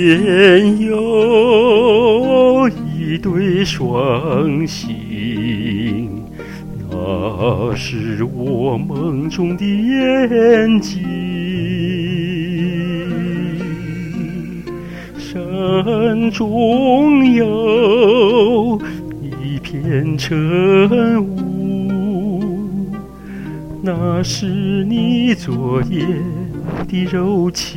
边有一对双星，那是我梦中的眼睛。山中有一片晨雾，那是你昨夜的柔情。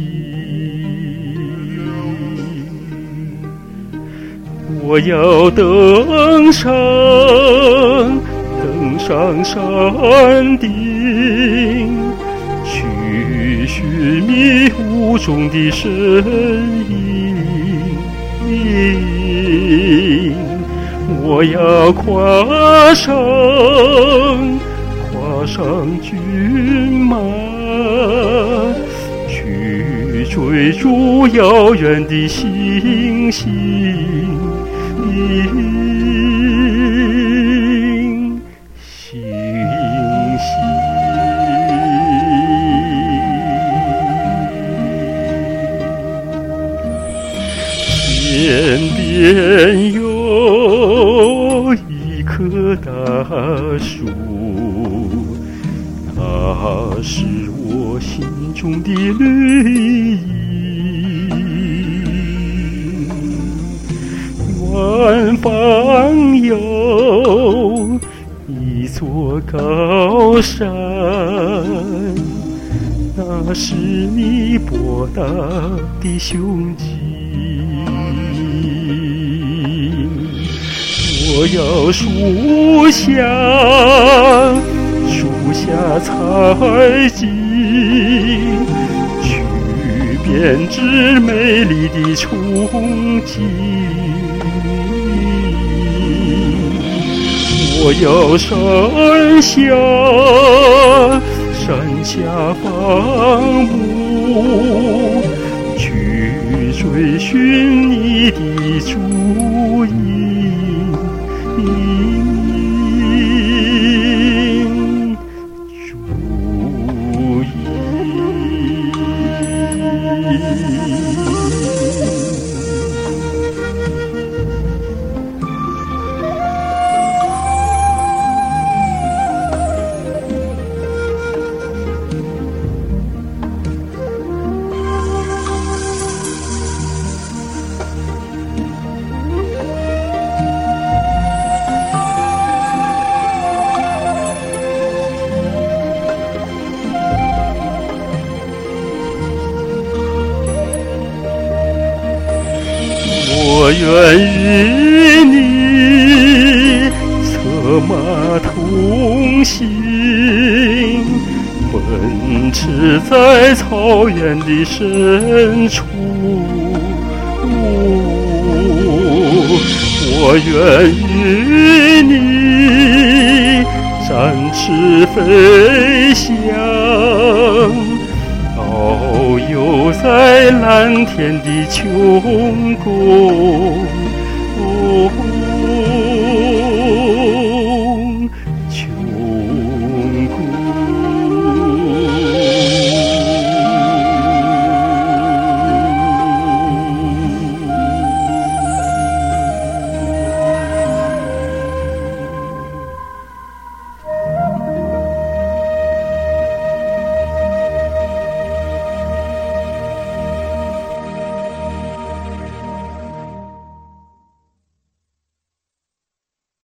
我要登上山顶，去寻迷雾中的身影。我要跨上骏马，去追逐遥远的星星。天边有一棵大树，它是我心中的绿荫。远方有一座高山，那是你博大的胸襟。我要树下采集，去编织美丽的憧憬。我要山下放牧，去追寻你的足印。我愿与你策马同行，奔驰在草原的深处。我愿与你展翅飞翔，遨游在蓝天的穹宫。